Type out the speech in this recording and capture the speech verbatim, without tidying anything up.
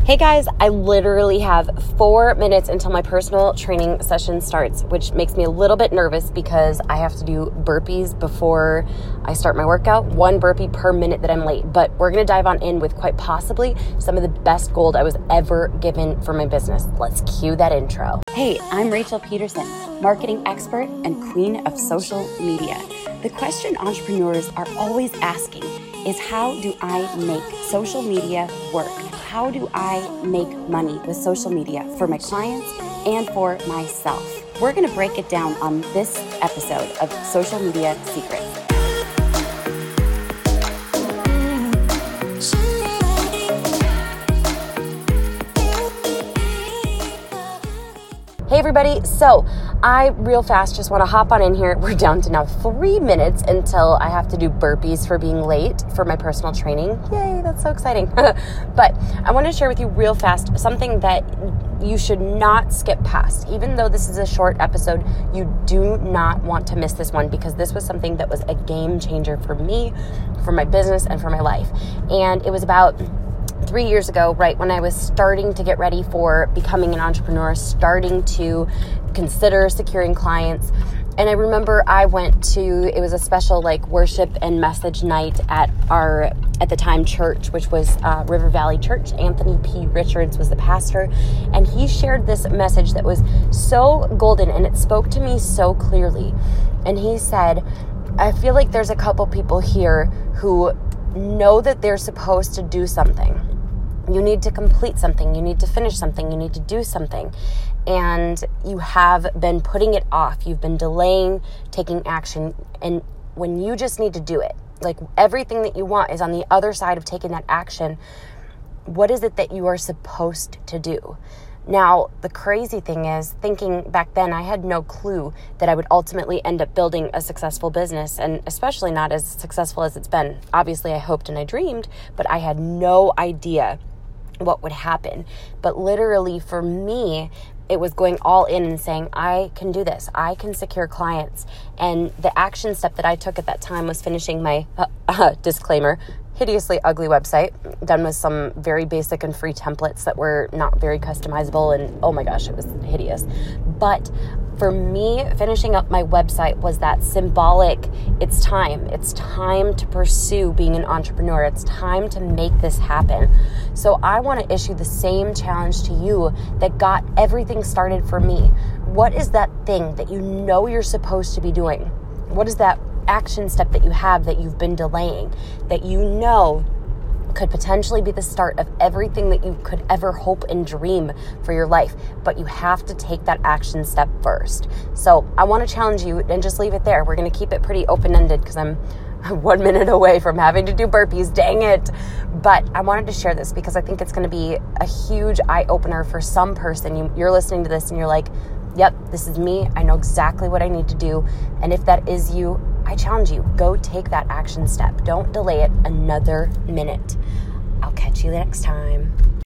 Hey guys, I literally have four minutes until my personal training session starts, which makes me a little bit nervous because I have to do burpees before I start my workout, one burpee per minute that I'm late. But we're going to dive on in with quite possibly some of the best gold I was ever given for my business. Let's cue that intro. Hey, I'm Rachel Peterson, marketing expert and queen of social media. The question entrepreneurs are always asking is, how do I make social media work? How do I make money with social media for my clients and for myself? We're going to break it down on this episode of Social Media Secrets. Hey everybody, so I real fast just want to hop on in here. We're down to now three minutes until I have to do burpees for being late for my personal training. Yay, that's so exciting. But I want to share with you real fast something that you should not skip past. Even though this is a short episode, you do not want to miss this one because this was something that was a game changer for me, for my business, and for my life. And it was about three years ago, right when I was starting to get ready for becoming an entrepreneur, starting to consider securing clients. And I remember I went to, it was a special like worship and message night at our, at the time, church, which was uh, River Valley Church. Anthony P. Richards was the pastor. And he shared this message that was so golden and it spoke to me so clearly. And he said, I feel like there's a couple people here who know that they're supposed to do something. You need to complete something. You need to finish something. You need to do something. And you have been putting it off. You've been delaying taking action. And when you just need to do it, like everything that you want is on the other side of taking that action. What is it that you are supposed to do? Now, the crazy thing is, thinking back then, I had no clue that I would ultimately end up building a successful business, and especially not as successful as it's been. Obviously, I hoped and I dreamed, but I had no idea what would happen. But literally, for me, it was going all in and saying, I can do this. I can secure clients. And the action step that I took at that time was finishing my, uh, uh, disclaimer, hideously ugly website, done with some very basic and free templates that were not very customizable, and oh my gosh, it was hideous. But for me, finishing up my website was that symbolic, it's time. It's time to pursue being an entrepreneur. It's time to make this happen. So I want to issue the same challenge to you that got everything started for me. What is that thing that you know you're supposed to be doing? What is that action step that you have that you've been delaying, that you know could potentially be the start of everything that you could ever hope and dream for your life, but you have to take that action step first. So I want to challenge you and just leave it there. We're going to keep it pretty open-ended because I'm one minute away from having to do burpees, dang it. But I wanted to share this because I think it's going to be a huge eye-opener for some person. You, you're listening to this and you're like, yep, this is me. I know exactly what I need to do. And if that is you, I challenge you, go take that action step. Don't delay it another minute. I'll catch you next time.